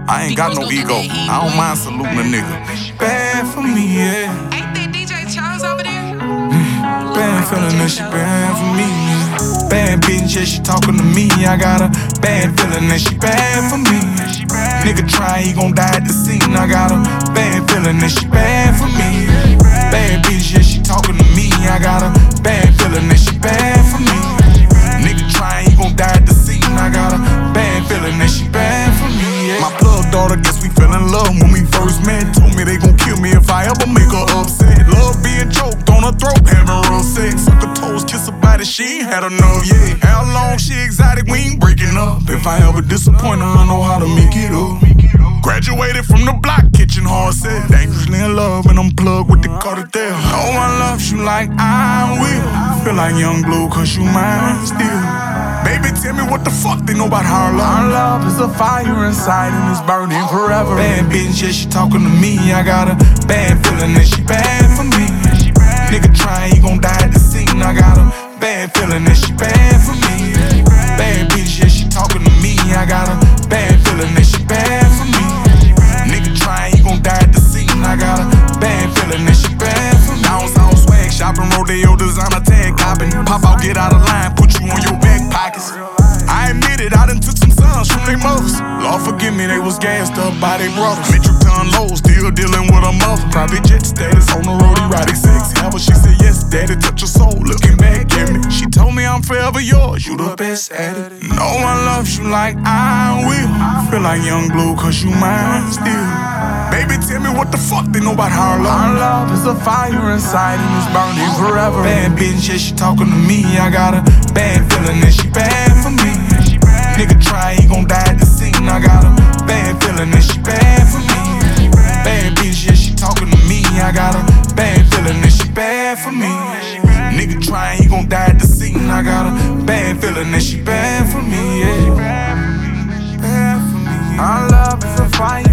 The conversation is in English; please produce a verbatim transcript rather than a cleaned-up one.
I ain't got no ego. I don't mind saluting a nigga. Bad for me, yeah. Ain't that D J Charles over there? Bad feeling that she bad for me. Bad bitch, yeah, she talking to me. I got a bad feeling that she bad for me. Nigga try, he gon' die at the scene. I got a bad feeling that she bad for me. Bad bitch, yeah, she talking to me. I got a bad feeling that she bad for me. Nigga try, he gon' die at the scene. I got a bad feeling that she bad for me. Yeah. My plug daughter, guess we fell in love when we first met. Told me they gon' kill me if I ever make her upset. Love being choked on her throat, having real sex. Suck her toes, kiss her body, she ain't had enough, yeah. How long she exotic, we ain't breaking up. If I ever disappoint her, I know how to make it up. Graduated from the block, kitchen hard set. Dangerously in love, and I'm plugged with the cartel. No one loves you like I will. Feel like young blue, cause you mine still. Baby, tell me what the fuck they know about our love. Our love is a fire inside and it's burning forever. Bad bitch, yeah, she talking to me. I got a bad feeling that she bad for me. Nigga try, he gon' die at the scene. I got a bad feeling that she bad for me. Bad bitch, yeah, she talking to me. I got a bad feeling that she bad for me. Nigga try, he gon' die at the scene. I got a bad feeling that she bad for me. Down south swag, shopping, rodeo, designer, tag copping. Pop out, get out of line, put you on your back pockets. I admit it, I done took some sons from they mothers. Lord forgive me, they was gassed up by they brothers. Metric ton low, still dealing with a mother. Private jet status on the road, erotic sex. However, she said yes, daddy, touch her soul. Looking back at me, she told me I'm forever yours. You the best at it. No one loves you like I will. Feel like young blue, cause you mine still. Baby, tell me what the fuck they know about our love. Our love is a fire inside and it's burning forever. Bad bitch, yeah, she talking to me. I got a bad feeling that she bad for me. Nigga try, he gon' die at the scene. I got a bad feeling that she bad for me. Bad bitch, yeah, she talking to me. I got a bad feeling that she bad for me. Nigga try, he gon' die at the scene. I got a bad feeling that she bad for me. Yeah. Bad for me. Our love is a fire